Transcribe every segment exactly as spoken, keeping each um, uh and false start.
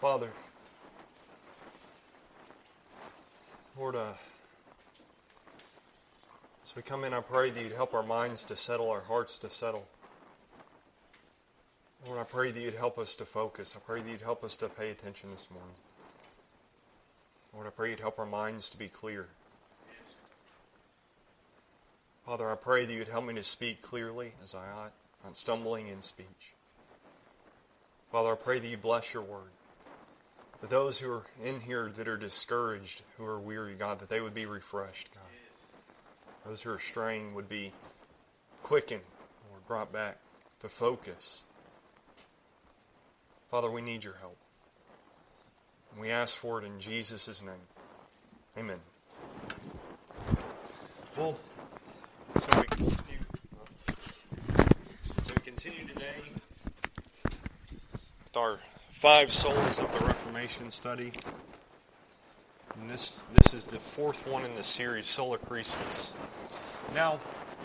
Father, Lord, uh, as we come in, I pray that You'd help our minds to settle, our hearts to settle. Lord, I pray that You'd help us to focus. I pray that You'd help us to pay attention this morning. Lord, I pray You'd help our minds to be clear. Father, I pray that You'd help me to speak clearly as I ought, not stumbling in speech. Father, I pray that You bless Your word. For those who are in here that are discouraged, who are weary, God, that they would be refreshed, God. Those who are straying would be quickened or brought back to focus. Father, we need Your help. And we ask for it in Jesus' name. Amen. Well, so we continue, so we continue today with our five solas of the Reformation study. And this this is the fourth one in the series, Sola Christus. Now,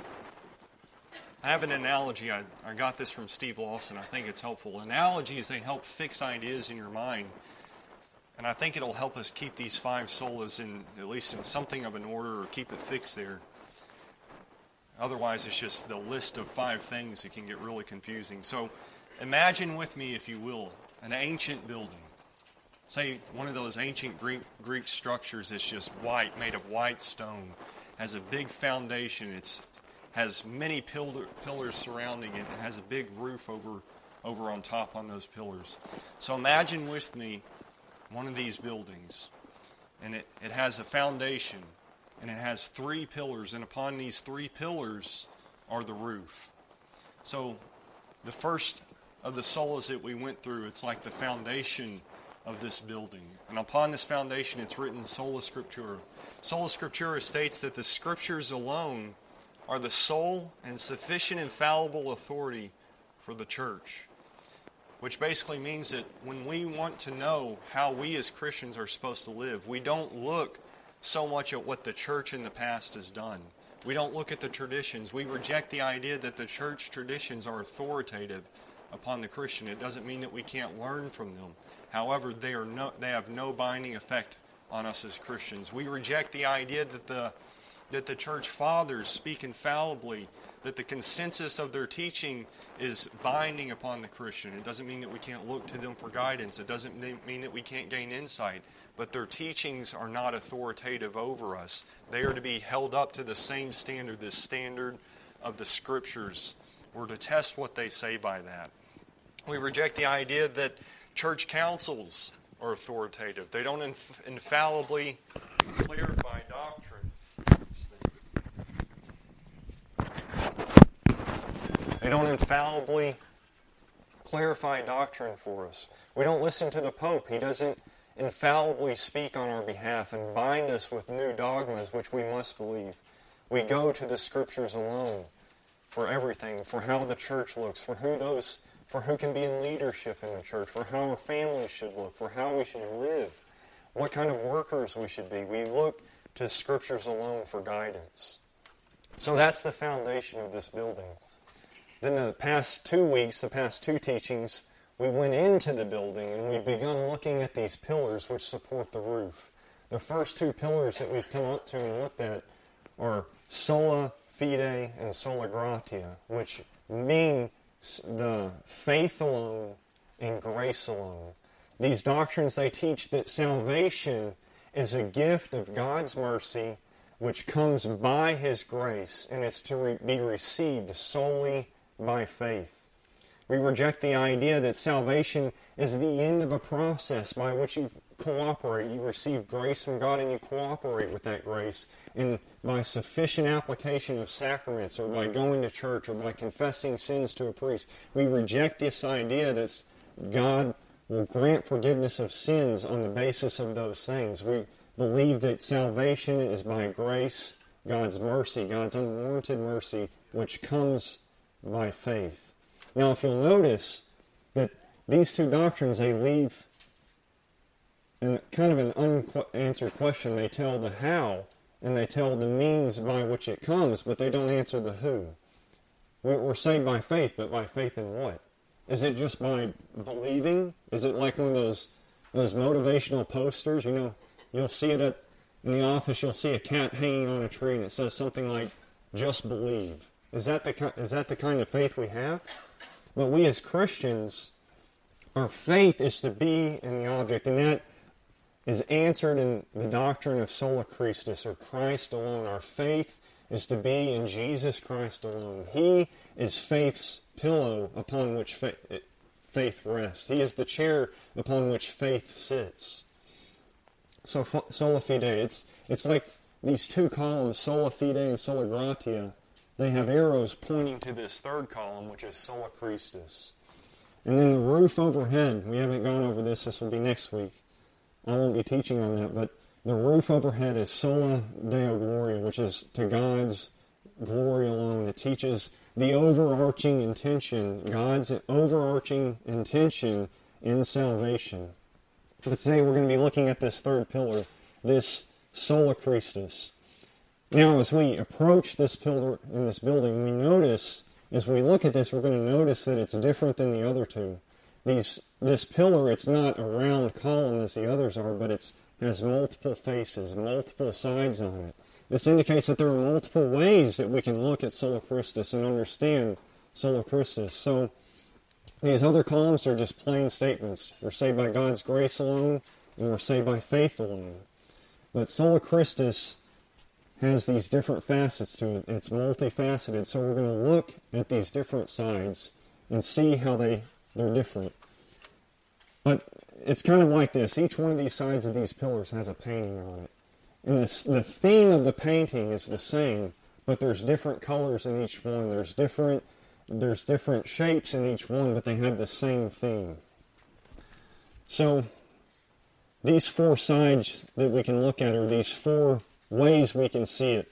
I have an analogy. I, I got this from Steve Lawson. I think it's helpful. Analogies, they help fix ideas in your mind. And I think it'll help us keep these five solas in, at least in something of an order, or keep it fixed there. Otherwise, it's just the list of five things that can get really confusing. So, imagine with me, if you will, an ancient building. Say one of those ancient Greek, Greek structures that's just white, made of white stone, has a big foundation. It's has many pillar, pillars surrounding it. It has a big roof over, over on top on those pillars. So imagine with me one of these buildings, and it, it has a foundation, and it has three pillars, and upon these three pillars are the roof. So the first of the solas that we went through, it's like the foundation of this building. And upon this foundation, it's written Sola Scriptura. Sola Scriptura states that the Scriptures alone are the sole and sufficient infallible authority for the church. Which basically means that when we want to know how we as Christians are supposed to live, we don't look so much at what the church in the past has done. We don't look at the traditions. We reject the idea that the church traditions are authoritative upon the Christian. It doesn't mean that we can't learn from them. However, they are no, they have no binding effect on us as Christians. We reject the idea that the that the church fathers speak infallibly, that the consensus of their teaching is binding upon the Christian. It doesn't mean that we can't look to them for guidance. It doesn't mean that we can't gain insight. But their teachings are not authoritative over us. They are to be held up to the same standard, the standard of the Scriptures. We're to test what they say by that. We reject the idea that church councils are authoritative. They don't inf- infallibly clarify doctrine. They don't infallibly clarify doctrine for us. We don't listen to the Pope. He doesn't infallibly speak on our behalf and bind us with new dogmas which we must believe. We go to the Scriptures alone for everything, for how the church looks, for who those, for who can be in leadership in the church, for how a family should look, for how we should live, what kind of workers we should be. We look to Scriptures alone for guidance. So that's the foundation of this building. Then the past two weeks, the past two teachings, we went into the building and we've begun looking at these pillars which support the roof. The first two pillars that we've come up to and looked at are sola fide and sola gratia, which mean the faith alone and grace alone. These doctrines, they teach that salvation is a gift of God's mercy which comes by His grace, and it's to re- be received solely by faith. We reject the idea that salvation is the end of a process by which you cooperate. You receive grace from God and you cooperate with that grace. And by sufficient application of sacraments, or by going to church, or by confessing sins to a priest, we reject this idea that God will grant forgiveness of sins on the basis of those things. We believe that salvation is by grace, God's mercy, God's unwarranted mercy, which comes by faith. Now, if you'll notice that these two doctrines, they leave in kind of an unanswered question. They tell the how, and they tell the means by which it comes, but they don't answer the who. We're saved by faith, but by faith in what? Is it just by believing? Is it like one of those those motivational posters, you know, you'll see it at, in the office, you'll see a cat hanging on a tree and it says something like, just believe. Is that the, is that the kind of faith we have? But we as Christians, our faith is to be in the object, and that is answered in the doctrine of sola Christus, or Christ alone. Our faith is to be in Jesus Christ alone. He is faith's pillow upon which faith, faith rests. He is the chair upon which faith sits. So sola fide, it's, it's like these two columns, sola fide and sola gratia. They have arrows pointing to this third column, which is sola Christus. And then the roof overhead, we haven't gone over this, this will be next week. I won't be teaching on that, but the roof overhead is sola Deo Gloria, which is to God's glory alone. It teaches the overarching intention, God's overarching intention in salvation. But today we're going to be looking at this third pillar, this sola Christus. Now, as we approach this pillar in this building, we notice, as we look at this, we're going to notice that it's different than the other two. These, this pillar, it's not a round column as the others are, but it has multiple faces, multiple sides on it. This indicates that there are multiple ways that we can look at sola Christus and understand sola Christus. So, these other columns are just plain statements. We're saved by God's grace alone, and we're saved by faith alone. But sola Christus has these different facets to it. It's multifaceted, so we're going to look at these different sides and see how they, they're different. But it's kind of like this. Each one of these sides of these pillars has a painting on it. And this, the theme of the painting is the same, but there's different colors in each one. There's different, there's different shapes in each one, but they have the same theme. So, these four sides that we can look at are these four ways we can see it.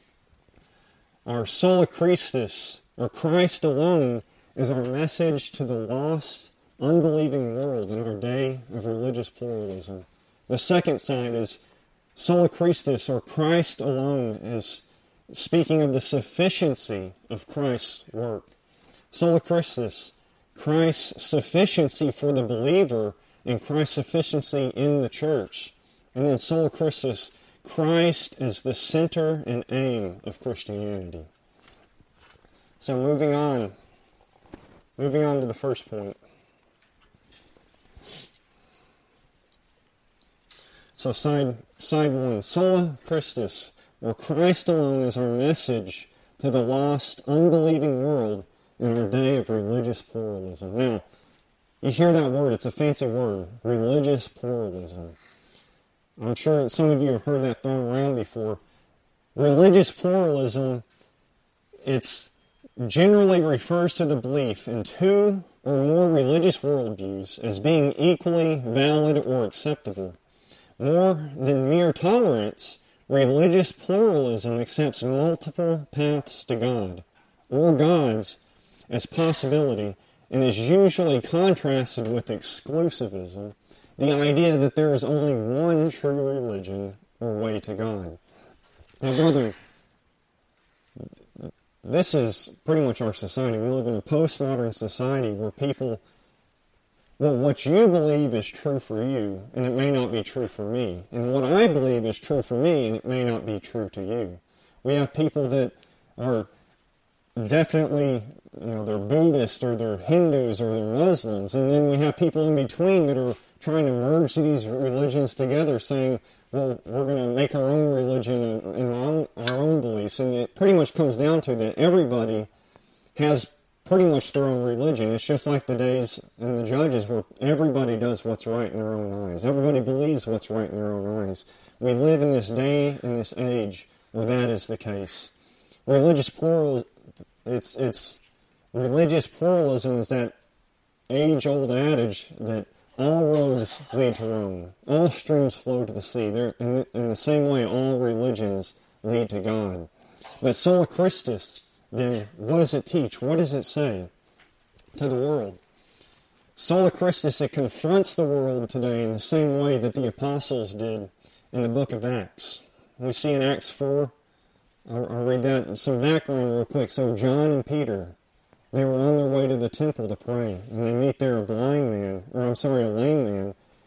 Our sola Christus, or Christ alone, is our message to the lost, unbelieving world in our day of religious pluralism. The second side is sola Christus, or Christ alone, is speaking of the sufficiency of Christ's work. Sola Christus, Christ's sufficiency for the believer and Christ's sufficiency in the church. And then sola Christus, Christ is the center and aim of Christianity. So moving on, moving on to the first point. So side, side one, sola Christus, or Christ alone, is our message to the lost, unbelieving world in our day of religious pluralism. Now, you hear that word, it's a fancy word, religious pluralism. I'm sure some of you have heard that thrown around before. Religious pluralism, it's generally refers to the belief in two or more religious worldviews as being equally valid or acceptable. More than mere tolerance, religious pluralism accepts multiple paths to God, or gods, as possibility, and is usually contrasted with exclusivism, the idea that there is only one true religion or way to God. Now, brother, this is pretty much our society. We live in a postmodern society where people, well, what you believe is true for you, and it may not be true for me. And what I believe is true for me, and it may not be true to you. We have people that are definitely, you know, they're Buddhists, or they're Hindus, or they're Muslims. And then we have people in between that are trying to merge these religions together, saying, well, we're going to make our own religion and our own, our own beliefs. And it pretty much comes down to that everybody has pretty much their own religion. It's just like the days and the judges where everybody does what's right in their own eyes. Everybody believes what's right in their own eyes. We live in this day, in this age, where that is the case. Religious plural, it's, it's, religious pluralism is that age-old adage that all roads lead to Rome. All streams flow to the sea. They're, in, in the same way, all religions lead to God. But sola Christus, then, what does it teach? What does it say to the world? Sola Christus, it confronts the world today in the same way that the apostles did in the book of Acts. We see in Acts four, I'll, I'll read that, some background real quick. So John and Peter, they were on their way to the temple to pray, and they meet there a blind man, or I'm sorry, a lame man,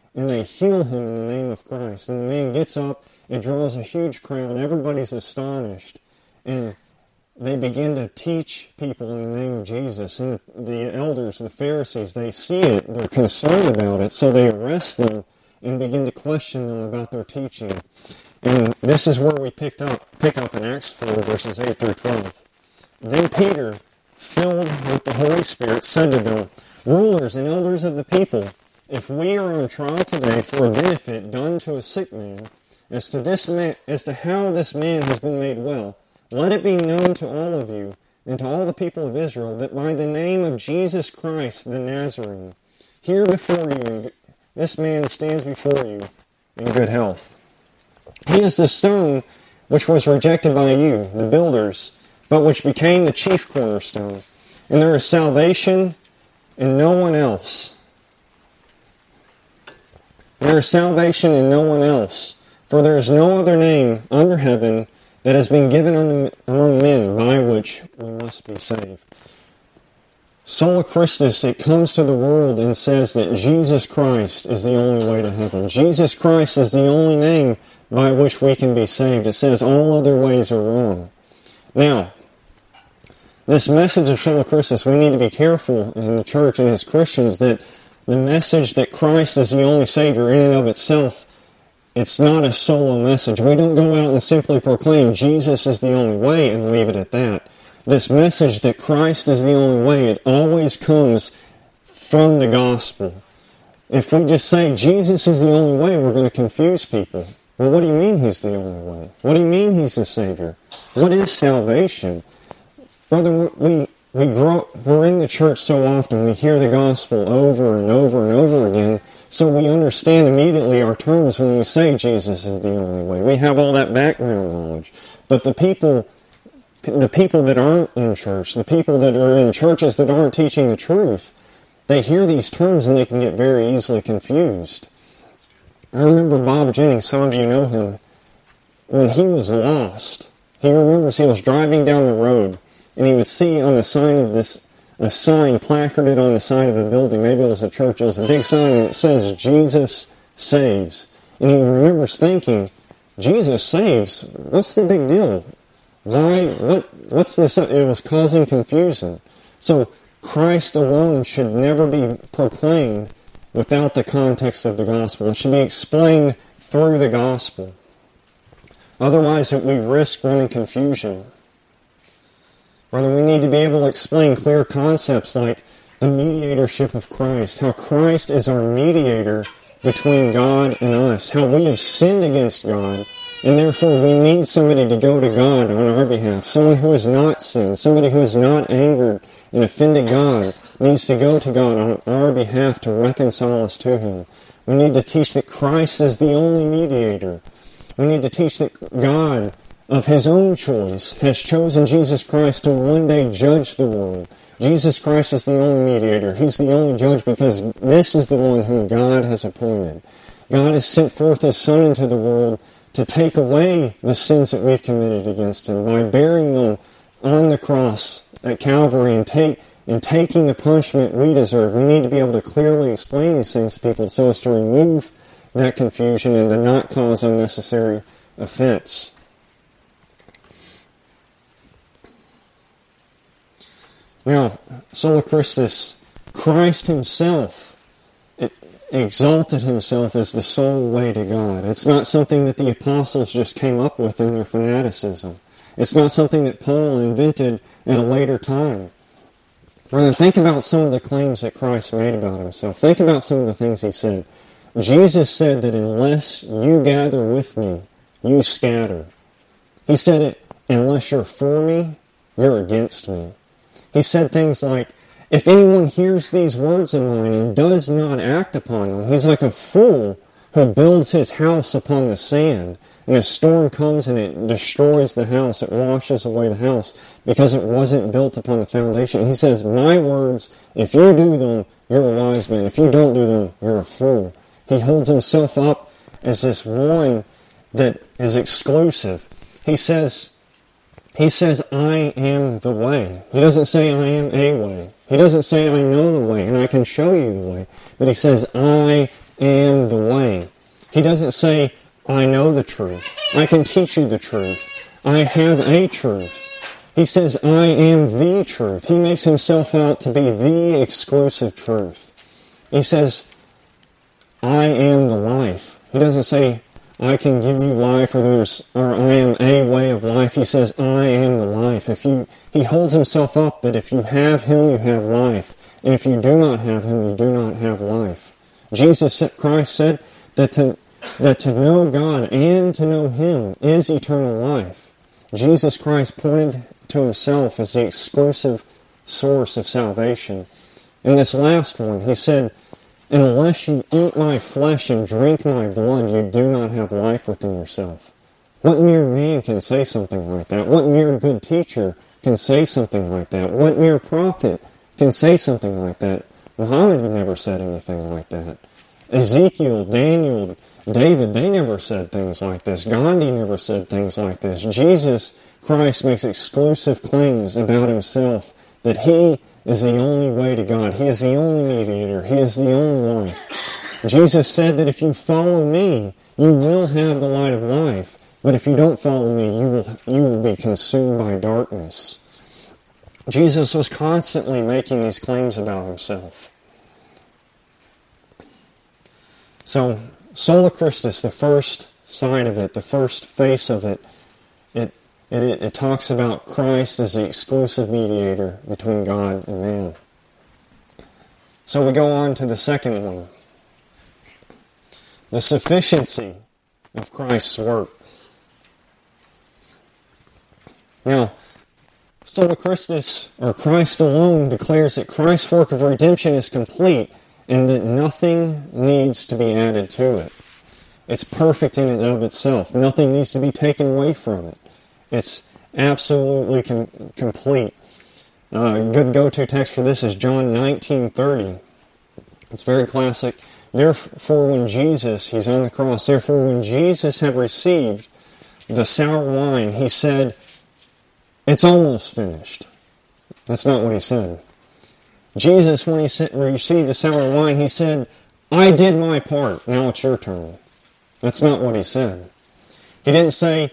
and they heal him in the name of Christ. And the man gets up, it draws a huge crowd, everybody's astonished, and they begin to teach people in the name of Jesus. And the, the elders, the Pharisees, they see it, they're concerned about it, so they arrest them and begin to question them about their teaching. And this is where we picked up, pick up in Acts four, verses eight through twelve. Then Peter, filled with the Holy Spirit, said to them, "Rulers and elders of the people, if we are on trial today for a benefit done to a sick man, as to this man, as to how this man has been made well, let it be known to all of you and to all the people of Israel that by the name of Jesus Christ the Nazarene, here before you, this man stands before you in good health. He is the stone which was rejected by you, the builders, but which became the chief cornerstone. And there is salvation in no one else. There is salvation in no one else, for there is no other name under heaven that has been given among men by which we must be saved." Sola Christus, it comes to the world and says that Jesus Christ is the only way to heaven. Jesus Christ is the only name by which we can be saved. It says all other ways are wrong. Now, this message of Sola Christus, we need to be careful in the church and as Christians that the message that Christ is the only Savior in and of itself, it's not a solo message. We don't go out and simply proclaim Jesus is the only way and leave it at that. This message that Christ is the only way, it always comes from the gospel. If we just say Jesus is the only way, we're going to confuse people. Well, what do you mean He's the only way? What do you mean He's the Savior? What is salvation? Brother, we we grow, we're in the church so often, we hear the gospel over and over and over again, so we understand immediately our terms when we say Jesus is the only way. We have all that background knowledge. But the people, the people that aren't in church, the people that are in churches that aren't teaching the truth, they hear these terms and they can get very easily confused. I remember Bob Jennings, some of you know him, when he was lost, he remembers he was driving down the road and he would see on the sign of this, a sign placarded on the side of a building, maybe it was a church, it was a big sign and it says, Jesus saves. And he remembers thinking, Jesus saves? What's the big deal? Why, what, what's this? It was causing confusion. So, Christ alone should never be proclaimed without the context of the gospel. It should be explained through the gospel. Otherwise, we risk running confusion. Rather, we need to be able to explain clear concepts like the mediatorship of Christ, how Christ is our mediator between God and us, how we have sinned against God, and therefore we need somebody to go to God on our behalf. Someone who has not sinned, somebody who has not angered and offended God, needs to go to God on our behalf to reconcile us to Him. We need to teach that Christ is the only mediator. We need to teach that God, of His own choice, has chosen Jesus Christ to one day judge the world. Jesus Christ is the only mediator. He's the only judge because this is the one whom God has appointed. God has sent forth His Son into the world to take away the sins that we've committed against Him by bearing them on the cross at Calvary and take in taking the punishment we deserve. We need to be able to clearly explain these things to people so as to remove that confusion and to not cause unnecessary offense. Now, Sola Christus, Christ Himself exalted Himself as the sole way to God. It's not something that the apostles just came up with in their fanaticism. It's not something that Paul invented at a later time. Rather, think about some of the claims that Christ made about Himself. Think about some of the things He said. Jesus said that unless you gather with me, you scatter. He said it, unless you're for me, you're against me. He said things like, if anyone hears these words of mine and does not act upon them, he's like a fool who builds his house upon the sand, and a storm comes and it destroys the house, it washes away the house, because it wasn't built upon the foundation. He says, my words, if you do them, you're a wise man. If you don't do them, you're a fool. He holds Himself up as this one that is exclusive. He says, He says, I am the way. He doesn't say, I am a way. He doesn't say, I know the way, and I can show you the way. But He says, I am the way. He doesn't say, I know the truth. I can teach you the truth. I have a truth. He says, I am the truth. He makes himself out to be the exclusive truth. He says, I am the life. He doesn't say, I can give you life, or there's, or I am a way of life. He says, I am the life. If you, he holds himself up that if you have him, you have life. And if you do not have him, you do not have life. Jesus Christ said that to, that to know God and to know him is eternal life. Jesus Christ pointed to himself as the exclusive source of salvation. In this last one, he said, unless you eat my flesh and drink my blood, you do not have life within yourself. What mere man can say something like that? What mere good teacher can say something like that? What mere prophet can say something like that? Muhammad never said anything like that. Ezekiel, Daniel, David, they never said things like this. Gandhi never said things like this. Jesus Christ makes exclusive claims about himself that he is the only way to God. He is the only mediator. He is the only life. Jesus said that if you follow me, you will have the light of life. But if you don't follow me, you will, you will be consumed by darkness. Jesus was constantly making these claims about himself. So, Sola Christus, the first side of it, the first face of it, it It, it, it talks about Christ as the exclusive mediator between God and man. So we go on to the second one. The sufficiency of Christ's work. Now, Sola Christus, or Christ alone, declares that Christ's work of redemption is complete and that nothing needs to be added to it. It's perfect in and of itself. Nothing needs to be taken away from it. It's absolutely com- complete. Uh, a good go-to text for this is John nineteen thirty. It's very classic. Therefore, when Jesus, he's on the cross, therefore when Jesus had received the sour wine, he said, it's almost finished. That's not what he said. Jesus, when he received the sour wine, he said, I did my part, now it's your turn. That's not what he said. He didn't say,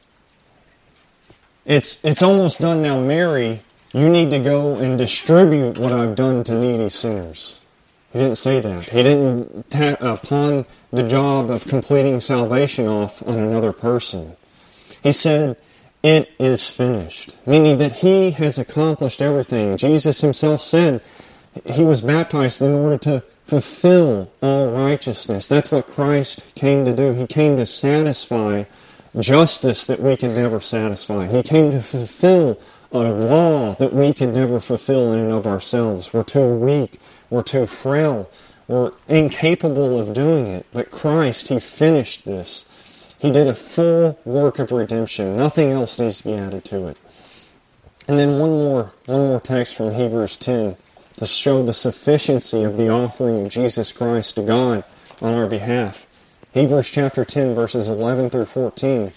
It's it's almost done now, Mary. You need to go and distribute what I've done to needy sinners. He didn't say that. He didn't ta- uh, pawn the job of completing salvation off on another person. He said, it is finished, meaning that he has accomplished everything. Jesus himself said he was baptized in order to fulfill all righteousness. That's what Christ came to do. He came to satisfy justice that we can never satisfy. He came to fulfill a law that we can never fulfill in and of ourselves. We're too weak. We're too frail. We're incapable of doing it. But Christ, he finished this. He did a full work of redemption. Nothing else needs to be added to it. And then one more, one more text from Hebrews ten to show the sufficiency of the offering of Jesus Christ to God on our behalf. Hebrews chapter ten, verses eleven through fourteen.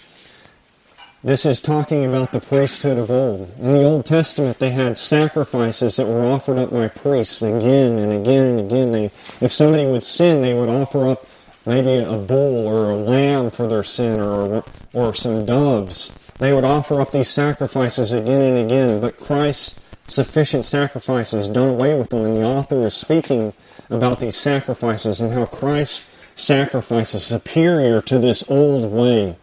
This is talking about the priesthood of old. In the Old Testament, they had sacrifices that were offered up by priests again and again and again. They, if somebody would sin, they would offer up maybe a bull or a lamb for their sin, or or some doves. They would offer up these sacrifices again and again, but Christ's sufficient sacrifices done away with them, and the author is speaking about these sacrifices and how Christ's sacrifice is superior to this old way.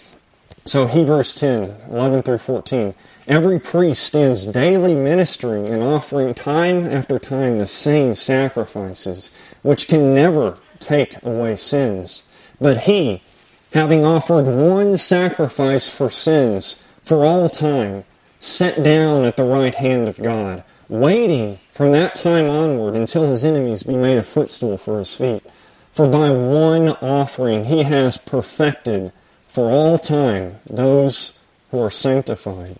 So Hebrews ten, eleven through fourteen. Every priest stands daily ministering and offering time after time the same sacrifices, which can never take away sins. But he, having offered one sacrifice for sins for all time, sat down at the right hand of God, waiting from that time onward until his enemies be made a footstool for his feet. For by one offering he has perfected for all time those who are sanctified.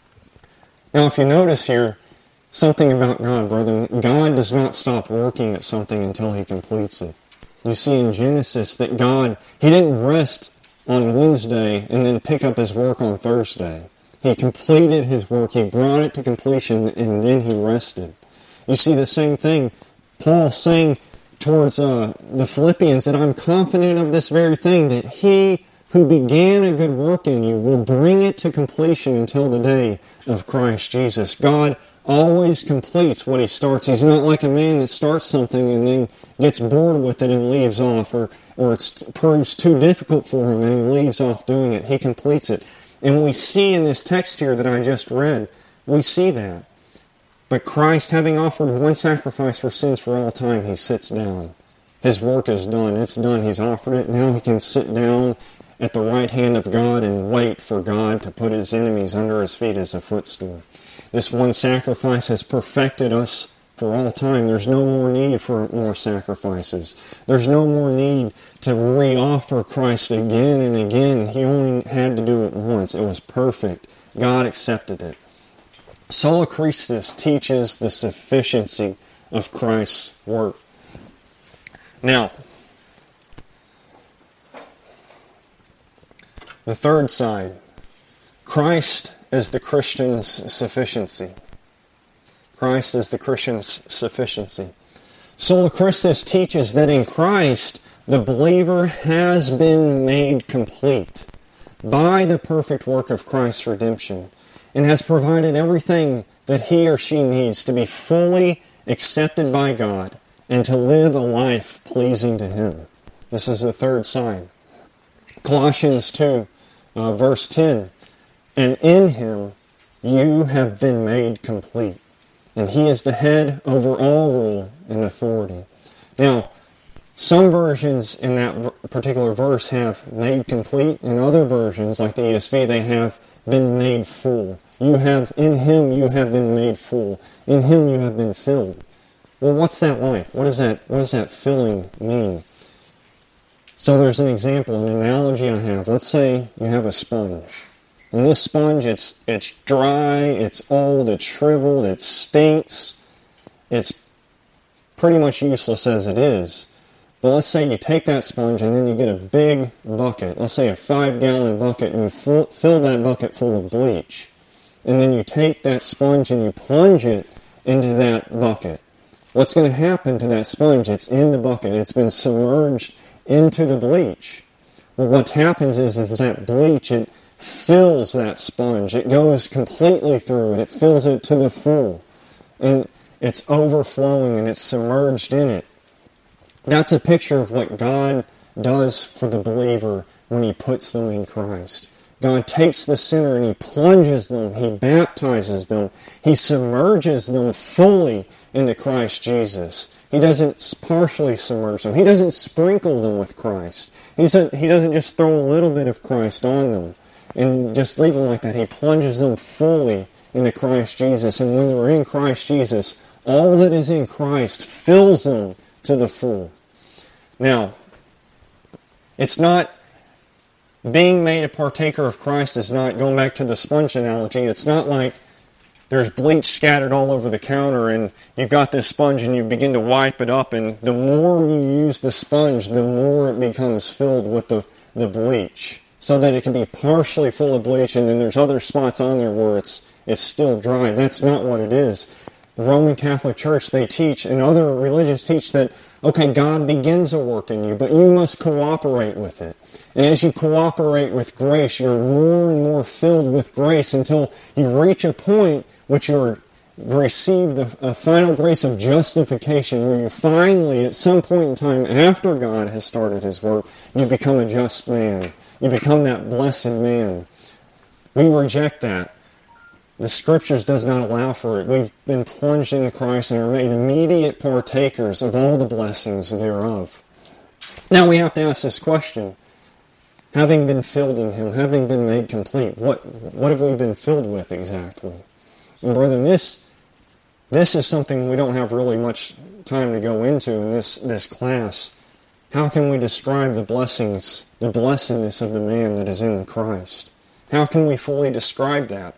Now, if you notice here, something about God, brethren, God does not stop working at something until he completes it. You see in Genesis that God, he didn't rest on Wednesday and then pick up his work on Thursday. He completed his work, he brought it to completion, and then he rested. You see the same thing, Paul saying towards uh, the Philippians that I'm confident of this very thing, that he who began a good work in you will bring it to completion until the day of Christ Jesus. God always completes what he starts. He's not like a man that starts something and then gets bored with it and leaves off, or, or it proves too difficult for him and he leaves off doing it. He completes it. And we see in this text here that I just read, we see that. But Christ, having offered one sacrifice for sins for all time, he sits down. His work is done. It's done. He's offered it. Now he can sit down at the right hand of God and wait for God to put his enemies under his feet as a footstool. This one sacrifice has perfected us for all time. There's no more need for more sacrifices. There's no more need to re-offer Christ again and again. He only had to do it once. It was perfect. God accepted it. Sola Christus teaches the sufficiency of Christ's work. Now, the third side, Christ is the Christian's sufficiency. Christ is the Christian's sufficiency. Sola Christus teaches that in Christ, the believer has been made complete by the perfect work of Christ's redemption and has provided everything that he or she needs to be fully accepted by God and to live a life pleasing to him. This is the third side. Colossians two, uh, verse ten, and in him you have been made complete, and he is the head over all rule and authority. Now, some versions in that particular verse have made complete, and other versions, like the E S V, they have been made full. You have, in him you have been made full. In him you have been filled. Well, what's that like? What does that, what does that filling mean? So there's an example, an analogy I have. Let's say you have a sponge. And this sponge, it's it's dry, it's old, it's shriveled, it stinks. It's pretty much useless as it is. But let's say you take that sponge and then you get a big bucket. Let's say a five-gallon bucket, and you fill, fill that bucket full of bleach. And then you take that sponge and you plunge it into that bucket. What's going to happen to that sponge? It's in the bucket. It's been submerged into the bleach. Well, what happens is, is that bleach, it fills that sponge. It goes completely through it. It fills it to the full. And it's overflowing and it's submerged in it. That's a picture of what God does for the believer when he puts them in Christ. God takes the sinner and he plunges them, he baptizes them, he submerges them fully into Christ Jesus. He doesn't partially submerge them. He doesn't sprinkle them with Christ. He's a, he doesn't just throw a little bit of Christ on them and just leave them like that. He plunges them fully into Christ Jesus. And when they're in Christ Jesus, all that is in Christ fills them to the full. Now, it's not being made a partaker of Christ is not, going back to the sponge analogy, it's not like there's bleach scattered all over the counter and you've got this sponge and you begin to wipe it up, and the more you use the sponge, the more it becomes filled with the, the bleach, so that it can be partially full of bleach and then there's other spots on there where it's, it's still dry. That's not what it is. The Roman Catholic Church, they teach, and other religions teach that, okay, God begins a work in you, but you must cooperate with it. And as you cooperate with grace, you're more and more filled with grace until you reach a point which you receive the a final grace of justification, where you finally, at some point in time after God has started his work, you become a just man. You become that blessed man. We reject that. The Scriptures does not allow for it. We've been plunged into Christ and are made immediate partakers of all the blessings thereof. Now we have to ask this question. Having been filled in him, having been made complete, what, what have we been filled with exactly? And brethren, this, this is something we don't have really much time to go into in this, this class. How can we describe the blessings, the blessedness of the man that is in Christ? How can we fully describe that?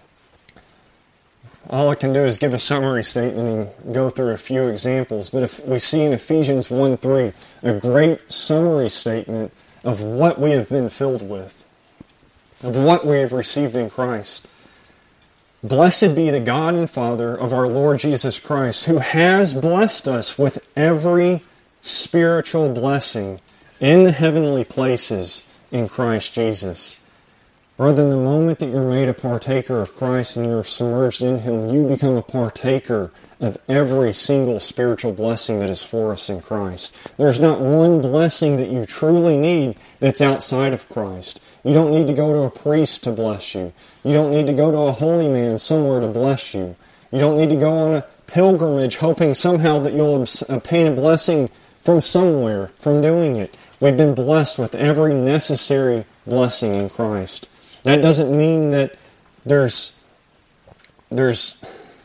All I can do is give a summary statement and go through a few examples. But if we see in Ephesians one three a great summary statement of what we have been filled with, of what we have received in Christ. Blessed be the God and Father of our Lord Jesus Christ, who has blessed us with every spiritual blessing in the heavenly places in Christ Jesus. Brother, the moment that you're made a partaker of Christ and you're submerged in Him, you become a partaker of every single spiritual blessing that is for us in Christ. There's not one blessing that you truly need that's outside of Christ. You don't need to go to a priest to bless you. You don't need to go to a holy man somewhere to bless you. You don't need to go on a pilgrimage hoping somehow that you'll obtain a blessing from somewhere, from doing it. We've been blessed with every necessary blessing in Christ. That doesn't mean that there's, there's,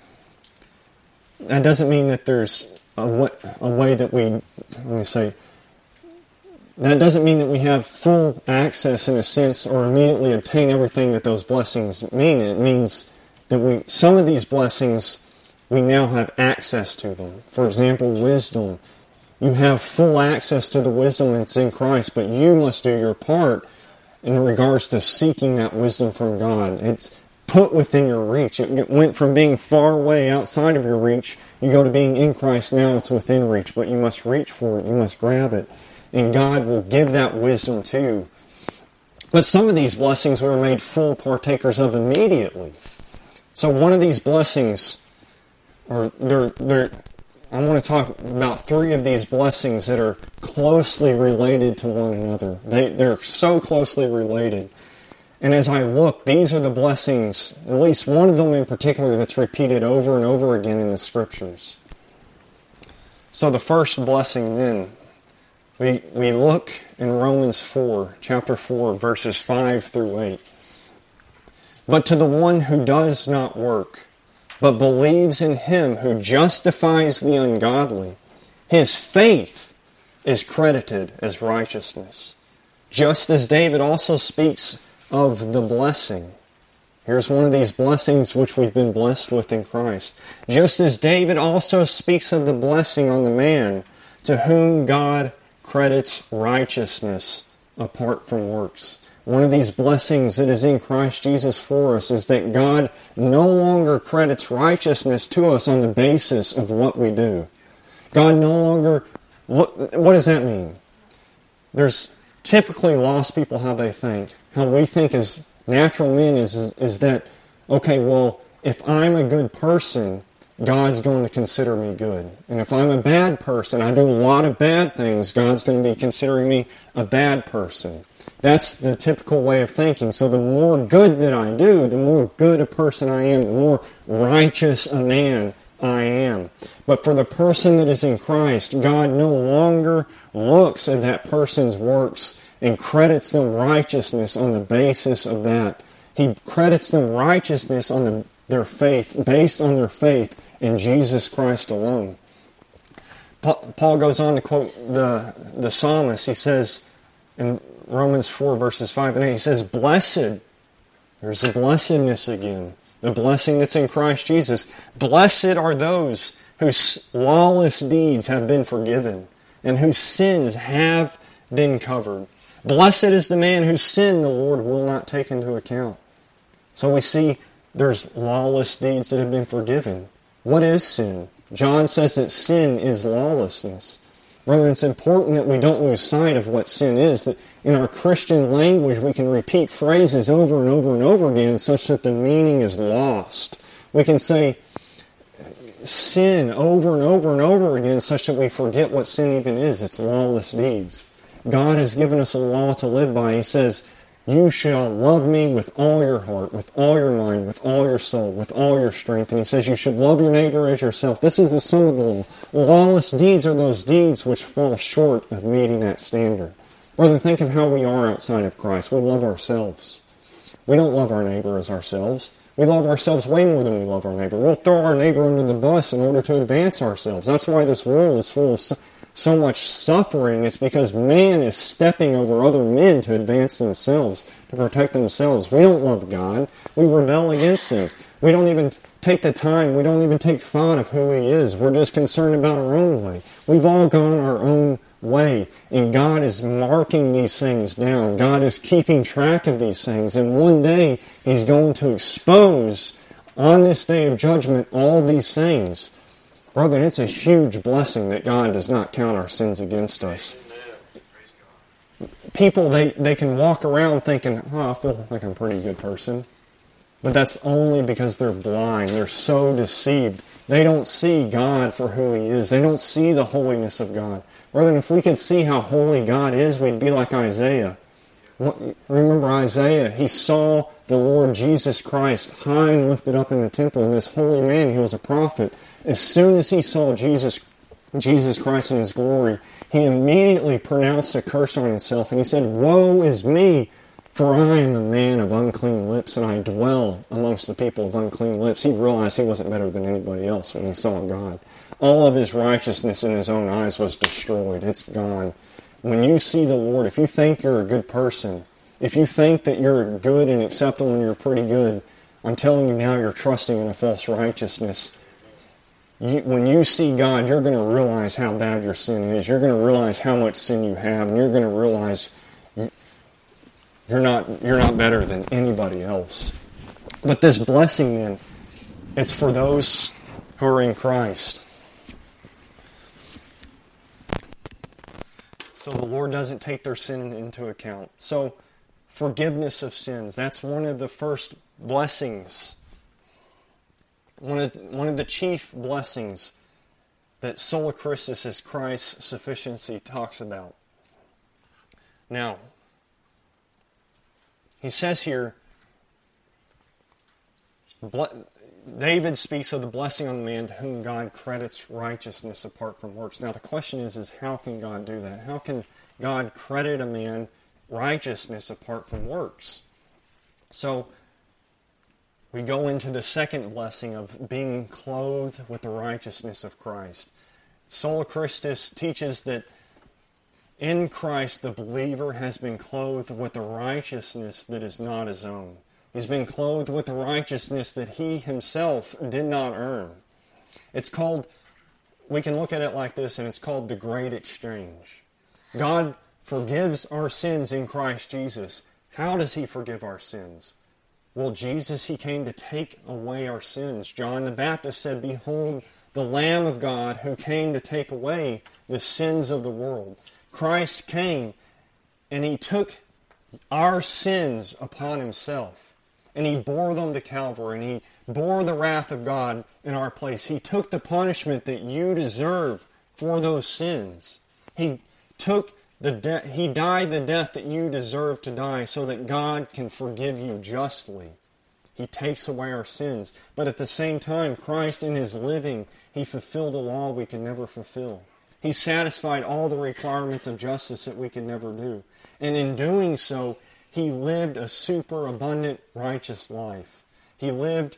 that doesn't mean that there's a way, a way that we, let me say, that doesn't mean that we have full access in a sense or immediately obtain everything that those blessings mean. It means that we, some of these blessings, we now have access to them. For example, wisdom. You have full access to the wisdom that's in Christ, but you must do your part in regards to seeking that wisdom from God. It's put within your reach. It went from being far away outside of your reach, you go to being in Christ, now it's within reach, but you must reach for it, you must grab it, and God will give that wisdom to you. But some of these blessings we were made full partakers of immediately. So one of these blessings, or they're, they're, I want to talk about three of these blessings that are closely related to one another. They, they're so closely related. And as I look, these are the blessings, at least one of them in particular, that's repeated over and over again in the Scriptures. So the first blessing then, we, we look in Romans four, chapter four, verses five through eight. But to the one who does not work, but believes in Him who justifies the ungodly, his faith is credited as righteousness. Just as David also speaks of the blessing. Here's one of these blessings which we've been blessed with in Christ. Just as David also speaks of the blessing on the man to whom God credits righteousness apart from works. One of these blessings that is in Christ Jesus for us is that God no longer credits righteousness to us on the basis of what we do. God no longer... What, what does that mean? There's typically lost people how they think. How we think as natural men is, is, is that, okay, well, if I'm a good person, God's going to consider me good. And if I'm a bad person, I do a lot of bad things, God's going to be considering me a bad person. That's the typical way of thinking. So the more good that I do, the more good a person I am, the more righteous a man I am. But for the person that is in Christ, God no longer looks at that person's works and credits them righteousness on the basis of that. He credits them righteousness on the, their faith, based on their faith in Jesus Christ alone. Paul goes on to quote the, the psalmist. He says in Romans four, verses five and eight, he says, Blessed, there's the blessedness again, the blessing that's in Christ Jesus. Blessed are those whose lawless deeds have been forgiven and whose sins have been covered. Blessed is the man whose sin the Lord will not take into account. So we see there's lawless deeds that have been forgiven. What is sin? John says that sin is lawlessness. Brother, it's important that we don't lose sight of what sin is, that in our Christian language we can repeat phrases over and over and over again such that the meaning is lost. We can say sin over and over and over again such that we forget what sin even is. It's lawless deeds. God has given us a law to live by. He says, you shall love me with all your heart, with all your mind, with all your soul, with all your strength. And he says you should love your neighbor as yourself. This is the sum of the law. Lawless deeds are those deeds which fall short of meeting that standard. Brother, think of how we are outside of Christ. We love ourselves. We don't love our neighbor as ourselves. We love ourselves way more than we love our neighbor. We'll throw our neighbor under the bus in order to advance ourselves. That's why this world is full of so, so much suffering. It's because man is stepping over other men to advance themselves, to protect themselves. We don't love God. We rebel against Him. We don't even take the time. We don't even take thought of who He is. We're just concerned about our own way. We've all gone our own way, and God is marking these things down. God is keeping track of these things, and one day He's going to expose on this day of judgment all these things. Brethren, it's a huge blessing that God does not count our sins against us. People, they, they can walk around thinking, oh, I feel like I'm a pretty good person. But that's only because they're blind. They're so deceived. They don't see God for who He is. They don't see the holiness of God. Brethren, if we could see how holy God is, we'd be like Isaiah. Remember Isaiah? He saw the Lord Jesus Christ high and lifted up in the temple, and this holy man, he was a prophet. As soon as he saw Jesus, Jesus Christ in His glory, he immediately pronounced a curse on himself, and he said, "Woe is me! For I am a man of unclean lips, and I dwell amongst the people of unclean lips." He realized he wasn't better than anybody else when he saw God. All of his righteousness in his own eyes was destroyed. It's gone. When you see the Lord, if you think you're a good person, if you think that you're good and acceptable and you're pretty good, I'm telling you now, you're trusting in a false righteousness. You, when you see God, you're going to realize how bad your sin is. You're going to realize how much sin you have, and you're going to realize You're not, you're not better than anybody else. But this blessing then, it's for those who are in Christ. So the Lord doesn't take their sin into account. So forgiveness of sins, that's one of the first blessings. One of, one of the chief blessings that sola Christus as Christ's sufficiency talks about. Now, he says here, David speaks of the blessing on the man to whom God credits righteousness apart from works. Now the question is, is how can God do that? How can God credit a man righteousness apart from works? So we go into the second blessing of being clothed with the righteousness of Christ. Sola Christus teaches that in Christ, the believer has been clothed with a righteousness that is not his own. He's been clothed with a righteousness that he himself did not earn. It's called, we can look at it like this, and it's called the great exchange. God forgives our sins in Christ Jesus. How does He forgive our sins? Well, Jesus, He came to take away our sins. John the Baptist said, "Behold, the Lamb of God who came to take away the sins of the world." Christ came and He took our sins upon Himself, and He bore them to Calvary, and He bore the wrath of God in our place. He took the punishment that you deserve for those sins. He took the de- He died the death that you deserve to die so that God can forgive you justly. He takes away our sins. But at the same time, Christ in His living, He fulfilled a law we can never fulfill. He satisfied all the requirements of justice that we could never do. And in doing so, He lived a superabundant righteous life. He lived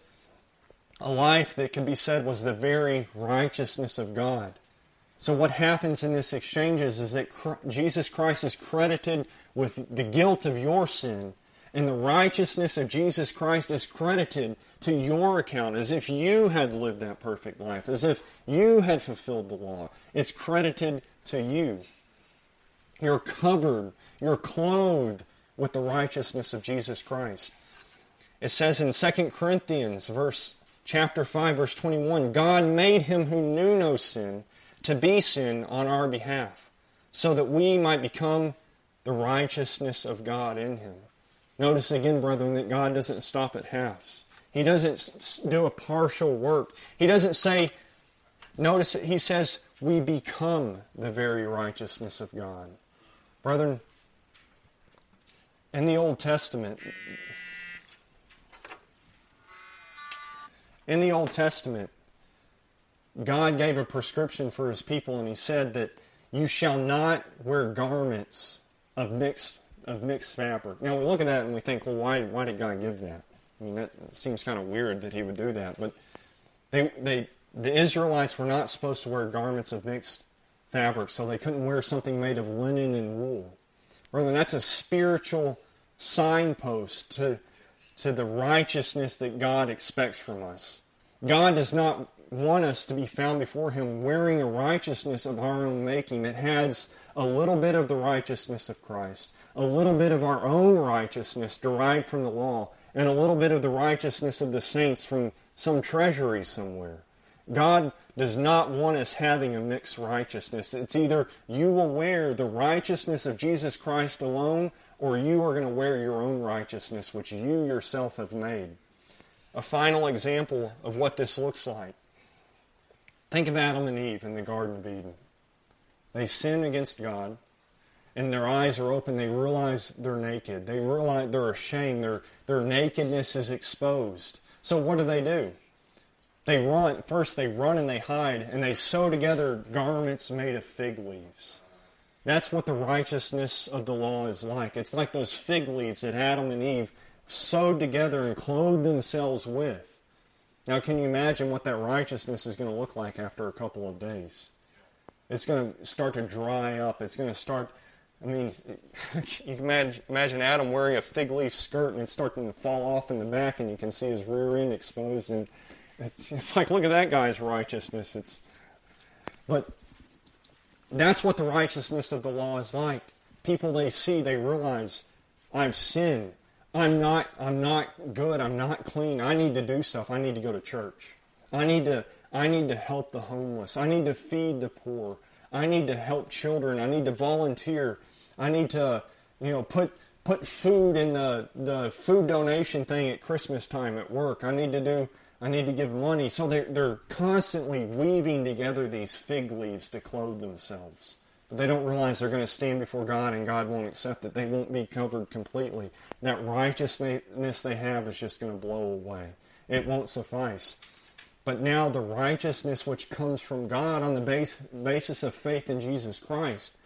a life that could be said was the very righteousness of God. So what happens in this exchange is, is that Jesus Christ is credited with the guilt of your sin, and the righteousness of Jesus Christ is credited to your account, as if you had lived that perfect life, as if you had fulfilled the law. It's credited to you. You're covered, you're clothed with the righteousness of Jesus Christ. It says in Second Corinthians verse, chapter five, verse twenty-one, God made Him who knew no sin to be sin on our behalf, so that we might become the righteousness of God in Him. Notice again, brethren, that God doesn't stop at halves. He doesn't do a partial work. He doesn't say, notice that He says, we become the very righteousness of God. Brethren, in the Old Testament, in the Old Testament, God gave a prescription for His people, and He said that you shall not wear garments of mixed of mixed fabric. Now we look at that and we think, well, why why did God give that? I mean, that seems kind of weird that He would do that. But they they the Israelites were not supposed to wear garments of mixed fabric, so they couldn't wear something made of linen and wool. Rather, that's a spiritual signpost to to the righteousness that God expects from us. God does not want us to be found before Him wearing a righteousness of our own making that has a little bit of the righteousness of Christ, a little bit of our own righteousness derived from the law, and a little bit of the righteousness of the saints from some treasury somewhere. God does not want us having a mixed righteousness. It's either you will wear the righteousness of Jesus Christ alone, or you are going to wear your own righteousness, which you yourself have made. A final example of what this looks like. Think of Adam and Eve in the Garden of Eden. They sin against God, and their eyes are open. They realize they're naked. They realize they're ashamed. Their, their nakedness is exposed. So what do they do? They run. First, they run and they hide, and they sew together garments made of fig leaves. That's what the righteousness of the law is like. It's like those fig leaves that Adam and Eve sewed together and clothed themselves with. Now, can you imagine what that righteousness is going to look like after a couple of days? It's going to start to dry up. It's going to start, I mean, you can imagine, imagine Adam wearing a fig leaf skirt and it's starting to fall off in the back and you can see his rear end exposed. And it's, it's like, look at that guy's righteousness. It's, but that's what the righteousness of the law is like. People they see, they realize, I've sinned. I'm not, I'm not good. I'm not clean. I need to do stuff. I need to go to church. I need to, I need to help the homeless. I need to feed the poor. I need to help children. I need to volunteer. I need to, you know, put put food in the, the food donation thing at Christmas time at work. I need to do, I need to give money. So they're, they're constantly weaving together these fig leaves to clothe themselves. But they don't realize they're going to stand before God and God won't accept it. They won't be covered completely. That righteousness they have is just going to blow away. It won't suffice. But now the righteousness which comes from God on the base, basis of faith in Jesus Christ,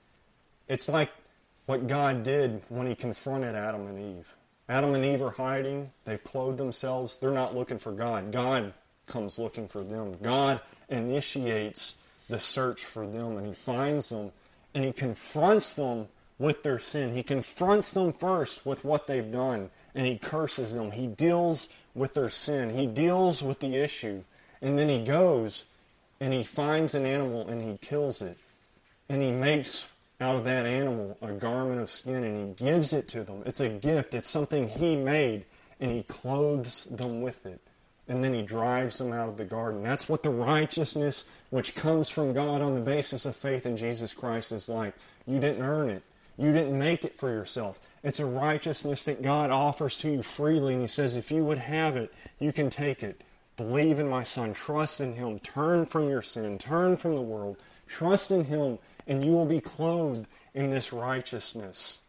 it's like what God did when He confronted Adam and Eve. Adam and Eve are hiding. They've clothed themselves. They're not looking for God. God comes looking for them. God initiates the search for them, and He finds them, and He confronts them with their sin. He confronts them first with what they've done, and He curses them. He deals with their sin. He deals with the issue, and then He goes and He finds an animal and He kills it, and He makes out of that animal a garment of skin, and He gives it to them. It's a gift. It's something He made, and He clothes them with it. And then He drives them out of the garden. That's what the righteousness which comes from God on the basis of faith in Jesus Christ is like. You didn't earn it. You didn't make it for yourself. It's a righteousness that God offers to you freely, and He says, if you would have it, you can take it. Believe in my Son. Trust in Him. Turn from your sin. Turn from the world. Trust in Him, and you will be clothed in this righteousness.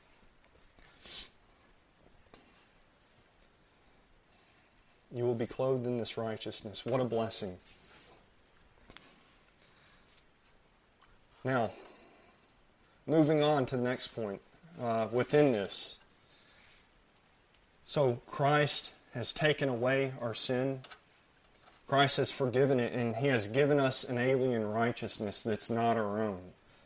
You will be clothed in this righteousness. What a blessing. Now, moving on to the next point uh, within this. So Christ has taken away our sin. Christ has forgiven it, and He has given us an alien righteousness that's not our own.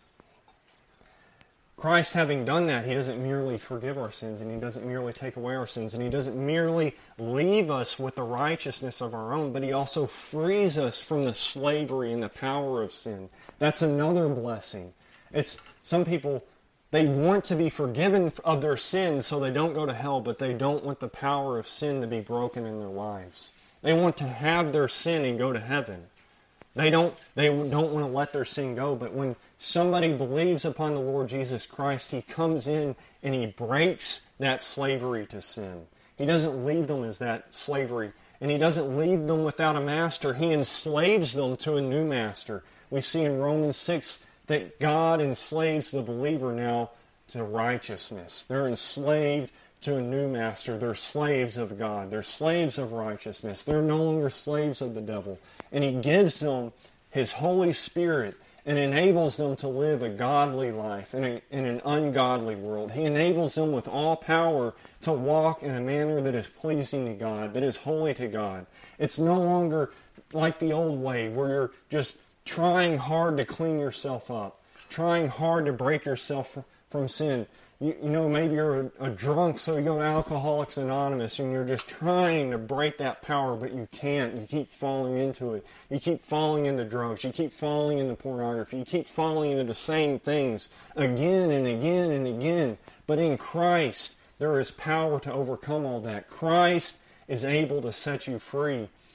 Christ, having done that, He doesn't merely forgive our sins, and He doesn't merely take away our sins, and He doesn't merely leave us with the righteousness of our own, but He also frees us from the slavery and the power of sin. That's another blessing. It's some people, they want to be forgiven of their sins so they don't go to hell, but they don't want the power of sin to be broken in their lives. They want to have their sin and go to heaven. They don't, they don't want to let their sin go, but when somebody believes upon the Lord Jesus Christ, He comes in and He breaks that slavery to sin. He doesn't leave them as that slavery, and He doesn't leave them without a master. He enslaves them to a new master. We see in Romans six that God enslaves the believer now to righteousness. They're enslaved to a new master. They're slaves of God. They're slaves of righteousness. They're no longer slaves of the devil. And He gives them His Holy Spirit and enables them to live a godly life in, a, in an ungodly world. He enables them with all power to walk in a manner that is pleasing to God, that is holy to God. It's no longer like the old way where you're just trying hard to clean yourself up, trying hard to break yourself from sin. You, you know, maybe you're a, a drunk, so you go to Alcoholics Anonymous and you're just trying to break that power, but you can't. You keep falling into it. You keep falling into drugs. You keep falling into pornography. You keep falling into the same things again and again and again. But in Christ, there is power to overcome all that. Christ is able to set you free.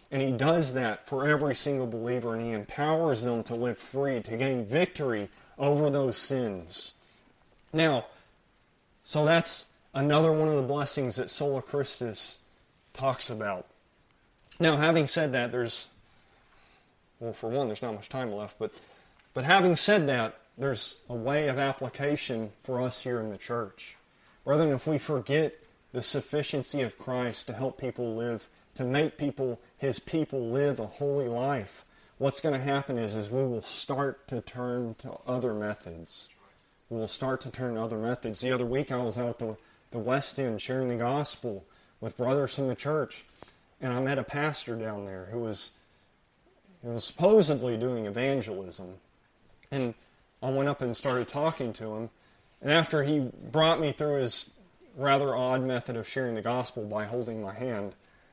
And He does that for every single believer, and He empowers them to live free, to gain victory over those sins. Now, so that's another one of the blessings that Sola Christus talks about. Now, having said that, there's, well, for one, there's not much time left, but, but having said that, there's a way of application for us here in the church. Brethren, if we forget the sufficiency of Christ to help people live, to make people, His people, live a holy life, what's going to happen is, is we will start to turn to other methods. We will start to turn to other methods. The other week I was out at the, the West End sharing the gospel with brothers from the church, and I met a pastor down there who was, who was supposedly doing evangelism. And I went up and started talking to him, and after he brought me through his rather odd method of sharing the gospel by holding my hand,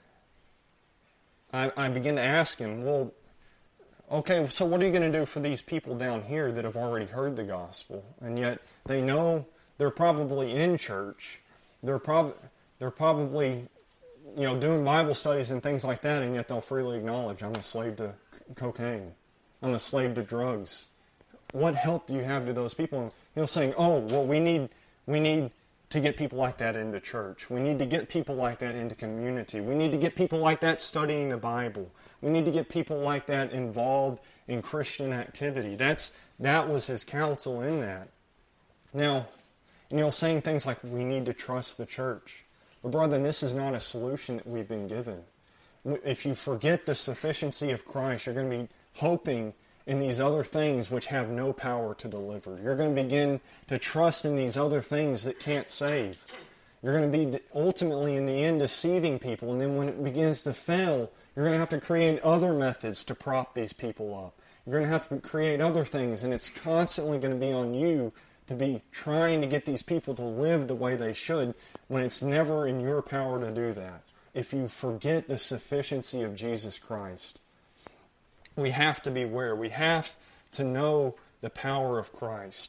I, I began to ask him, well, okay, so what are you going to do for these people down here that have already heard the gospel, and yet they know they're probably in church, they're, prob- they're probably you know, doing Bible studies and things like that, and yet they'll freely acknowledge, I'm a slave to c- cocaine, I'm a slave to drugs. What help do you have to those people? And he'll say, oh, well, we need we need to get people like that into church. We need to get people like that into community. We need to get people like that studying the Bible. We need to get people like that involved in Christian activity. That's that was his counsel in that. Now, and he'll saying things like, we need to trust the church. But brethren, this is not a solution that we've been given. If you forget the sufficiency of Christ, you're going to be hoping in these other things which have no power to deliver. You're going to begin to trust in these other things that can't save. You're going to be ultimately in the end deceiving people, and then when it begins to fail, you're going to have to create other methods to prop these people up. You're going to have to create other things, and it's constantly going to be on you to be trying to get these people to live the way they should when it's never in your power to do that. If you forget the sufficiency of Jesus Christ, we have to beware. We have to know the power of Christ.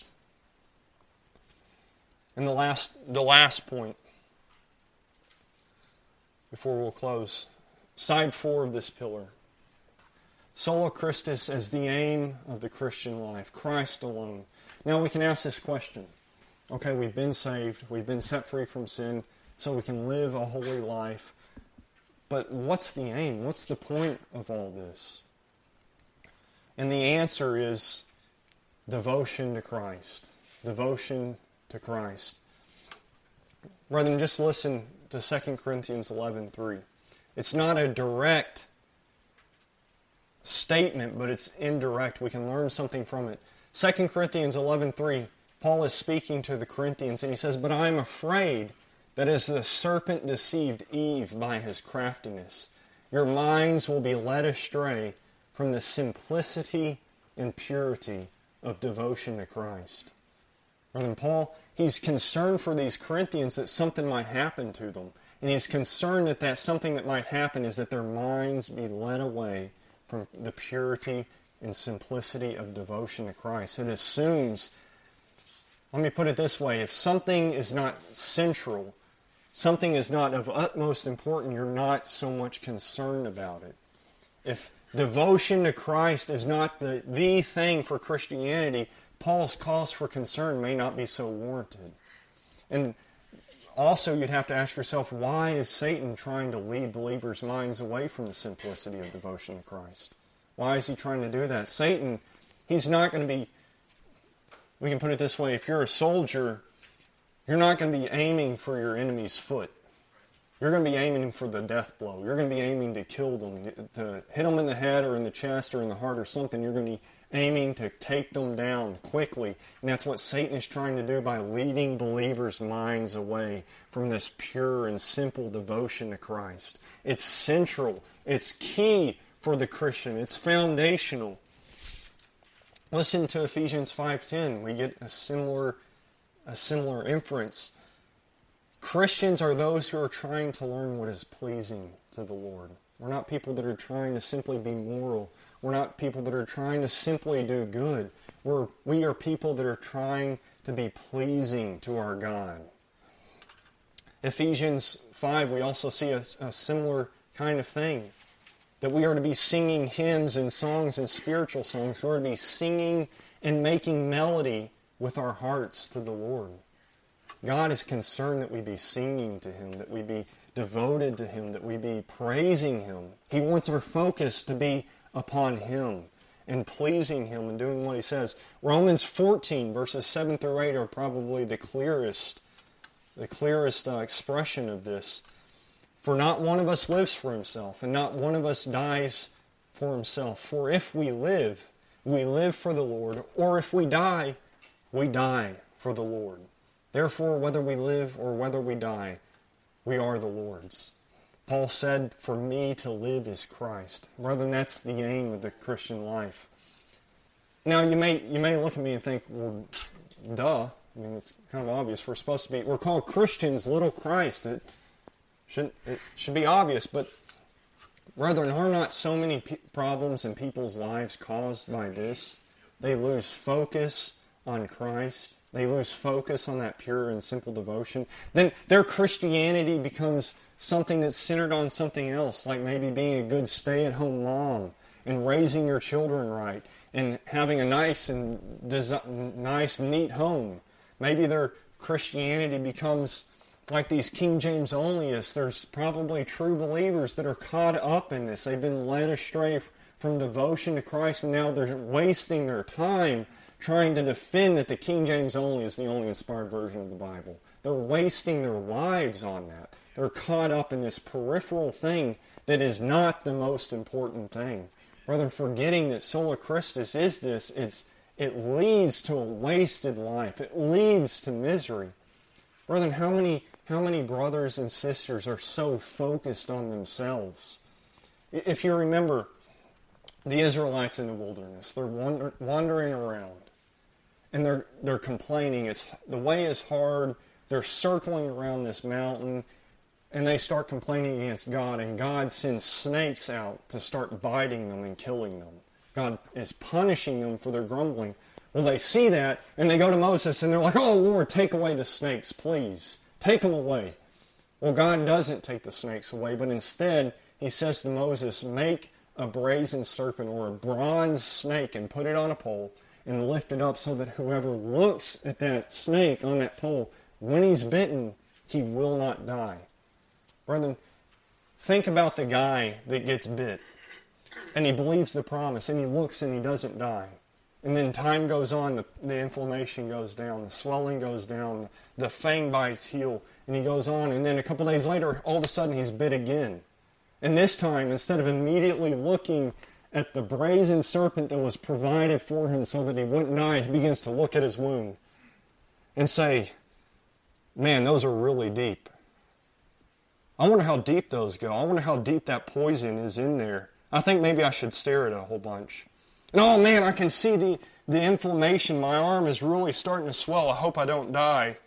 And the last, the last point, before we'll close, side four of this pillar. Sola Christus as the aim of the Christian life, Christ alone. Now we can ask this question. Okay, we've been saved, we've been set free from sin, so we can live a holy life. But what's the aim? What's the point of all this? And the answer is devotion to Christ. Devotion to Christ. Rather than just listen to Second Corinthians eleven three. It's not a direct statement, but it's indirect. We can learn something from it. Second Corinthians eleven three, Paul is speaking to the Corinthians, and he says, but I am afraid that as the serpent deceived Eve by his craftiness, your minds will be led astray from the simplicity and purity of devotion to Christ. Rather than Paul, he's concerned for these Corinthians that something might happen to them. And he's concerned that that something that might happen is that their minds be led away from the purity and simplicity of devotion to Christ. It assumes, let me put it this way, if something is not central, something is not of utmost importance, you're not so much concerned about it. If devotion to Christ is not the, the thing for Christianity, Paul's cause for concern may not be so warranted. And also you'd have to ask yourself, why is Satan trying to lead believers' minds away from the simplicity of devotion to Christ? Why is he trying to do that? Satan, he's not going to be, we can put it this way, if you're a soldier, you're not going to be aiming for your enemy's foot. You're going to be aiming for the death blow. You're going to be aiming to kill them, to hit them in the head or in the chest or in the heart or something. You're going to be aiming to take them down quickly. And that's what Satan is trying to do by leading believers' minds away from this pure and simple devotion to Christ. It's central. It's key for the Christian. It's foundational. Listen to Ephesians five ten. We get a similar, a similar inference. Christians are those who are trying to learn what is pleasing to the Lord. We're not people that are trying to simply be moral. We're not people that are trying to simply do good. We're, we are people that are trying to be pleasing to our God. Ephesians five, we also see a, a similar kind of thing. that we are to be singing hymns and songs and spiritual songs. We are to be singing and making melody with our hearts to the Lord. God is concerned that we be singing to Him, that we be devoted to Him, that we be praising Him. He wants our focus to be upon Him and pleasing Him and doing what He says. Romans fourteen, verses seven through eight are probably the clearest, the clearest uh, expression of this. For not one of us lives for himself, and not one of us dies for himself. For if we live, we live for the Lord, or if we die, we die for the Lord. Therefore, whether we live or whether we die, we are the Lord's. Paul said, for me to live is Christ. Brethren, that's the aim of the Christian life. Now, you may you may look at me and think, well, duh. I mean, it's kind of obvious. We're supposed to be, we're called Christians, little Christ. It should, it should be obvious, but brethren, are not so many p- problems in people's lives caused by this? They lose focus on Christ. They lose focus on that pure and simple devotion. Then their Christianity becomes something that's centered on something else, like maybe being a good stay-at-home mom and raising your children right and having a nice and desi- nice, neat home. Maybe their Christianity becomes like these King James onlyists. There's probably true believers that are caught up in this. They've been led astray from devotion to Christ, and now they're wasting their time trying to defend that the King James only is the only inspired version of the Bible. They're wasting their lives on that. They're caught up in this peripheral thing that is not the most important thing. Brethren, forgetting that Sola Christus is this, it's, it leads to a wasted life. It leads to misery. Brethren, how many, how many brothers and sisters are so focused on themselves? If you remember the Israelites in the wilderness, they're wander, wandering around. And they're they're complaining. It's the way is hard. They're circling around this mountain, and they start complaining against God. And God sends snakes out to start biting them and killing them. God is punishing them for their grumbling. Well, they see that, and they go to Moses, and they're like, "Oh Lord, take away the snakes, please. Take them away." Well, God doesn't take the snakes away, but instead He says to Moses, "Make a brazen serpent or a bronze snake and put it on a pole." And lift it up so that whoever looks at that snake on that pole, when he's bitten, he will not die. Brethren, think about the guy that gets bit, and he believes the promise, and he looks and he doesn't die. And then time goes on, the, the inflammation goes down, the swelling goes down, the fang bites heal, and he goes on, and then a couple days later, all of a sudden he's bit again. And this time, instead of immediately looking at the brazen serpent that was provided for him so that he wouldn't die, he begins to look at his wound and say, man, those are really deep. I wonder how deep those go. I wonder how deep that poison is in there. I think maybe I should stare at it a whole bunch. And oh man, I can see the, the inflammation. My arm is really starting to swell. I hope I don't die.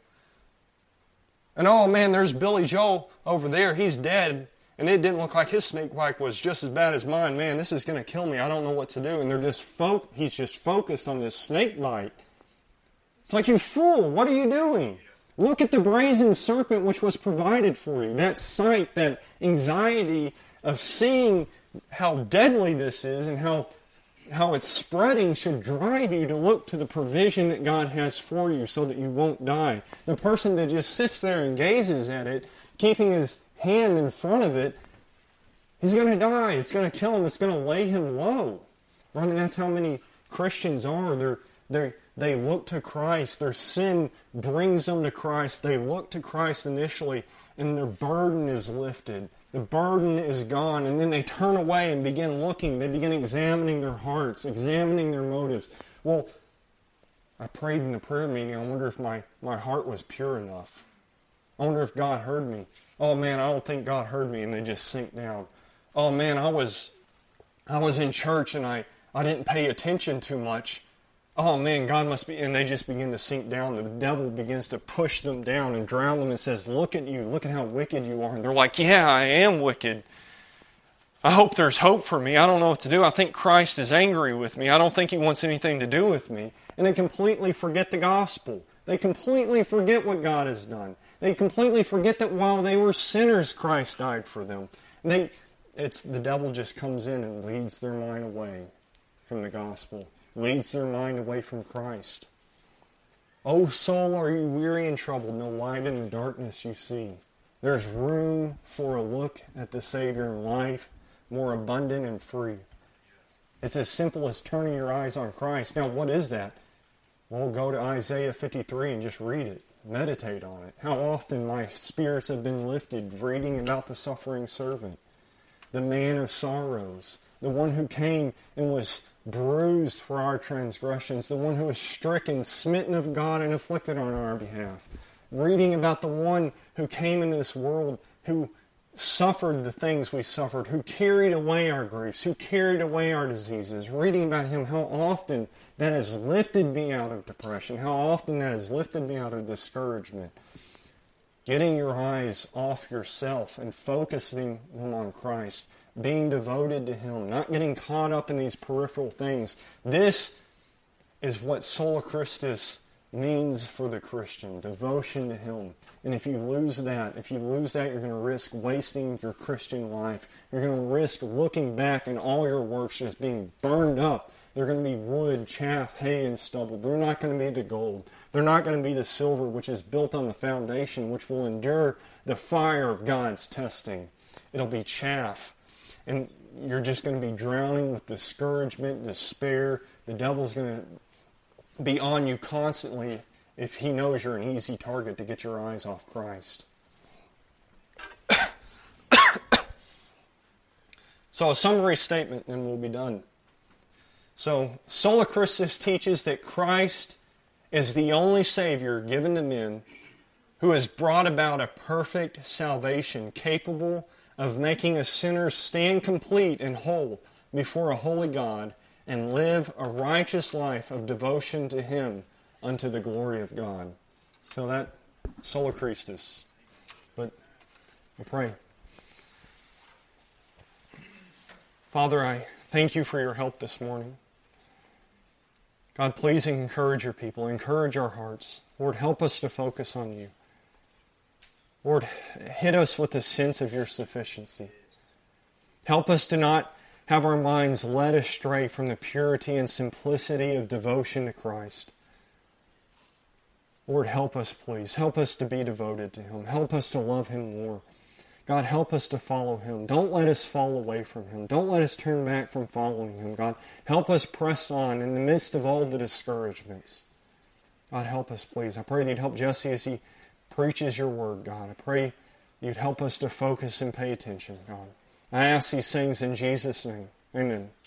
And oh man, there's Billy Joel over there. He's dead. And it didn't look like his snake bite was just as bad as mine. Man, this is going to kill me. I don't know what to do. And they're just fo- he's just focused on this snake bite. It's like, you fool, what are you doing? Look at the brazen serpent which was provided for you. That sight, that anxiety of seeing how deadly this is and how, how it's spreading should drive you to look to the provision that God has for you so that you won't die. The person that just sits there and gazes at it, keeping his hand in front of it, he's going to die. It's going to kill him. It's going to lay him low. Brother, that's how many Christians are. They're, they they look to Christ. Their sin brings them to Christ. They look to Christ initially, and their burden is lifted. The burden is gone, and then they turn away and begin looking. They begin examining their hearts, examining their motives. Well, I prayed in the prayer meeting. I wonder if my, my heart was pure enough. I wonder if God heard me. Oh man, I don't think God heard me, and they just sink down. Oh man, I was I was in church and I, I didn't pay attention too much. Oh man, God must be, and they just begin to sink down. The devil begins to push them down and drown them and says, look at you, look at how wicked you are. And they're like, yeah, I am wicked. I hope there's hope for me. I don't know what to do. I think Christ is angry with me. I don't think He wants anything to do with me. And they completely forget the gospel. They completely forget what God has done. They completely forget that while they were sinners, Christ died for them. They it's the devil just comes in and leads their mind away from the gospel, leads their mind away from Christ. O soul, are you weary and troubled? No light in the darkness you see. There's room for a look at the Savior in life, more abundant and free. It's as simple as turning your eyes on Christ. Now, what is that? Well, go to Isaiah fifty-three and just read it. Meditate on it. How often my spirits have been lifted reading about the suffering servant, the man of sorrows, the one who came and was bruised for our transgressions, the one who was stricken, smitten of God, and afflicted on our behalf. Reading about the one who came into this world, who suffered the things we suffered, who carried away our griefs, who carried away our diseases. Reading about Him, how often that has lifted me out of depression, how often that has lifted me out of discouragement. Getting your eyes off yourself and focusing them on Christ, being devoted to Him, not getting caught up in these peripheral things. This is what Sola Christus means for the Christian, devotion to Him. And if you lose that, if you lose that, you're going to risk wasting your Christian life. You're going to risk looking back and all your works just being burned up. They're going to be wood, chaff, hay, and stubble. They're not going to be the gold. They're not going to be the silver which is built on the foundation, which will endure the fire of God's testing. It'll be chaff. And you're just going to be drowning with discouragement, despair. The devil's going to be on you constantly if he knows you're an easy target to get your eyes off Christ. So a summary statement, and we'll be done. So Sola Christus teaches that Christ is the only Savior given to men who has brought about a perfect salvation capable of making a sinner stand complete and whole before a holy God and live a righteous life of devotion to Him unto the glory of God. So that, Sola Christus. But we'll pray. Father, I thank You for Your help this morning. God, please encourage Your people. Encourage our hearts. Lord, help us to focus on You. Lord, hit us with a sense of Your sufficiency. Help us to not have our minds led astray from the purity and simplicity of devotion to Christ. Lord, help us, please. Help us to be devoted to Him. Help us to love Him more. God, help us to follow Him. Don't let us fall away from Him. Don't let us turn back from following Him. God, help us press on in the midst of all the discouragements. God, help us, please. I pray that You'd help Jesse as he preaches Your word, God. I pray You'd help us to focus and pay attention, God. I ask these things in Jesus' name. Amen.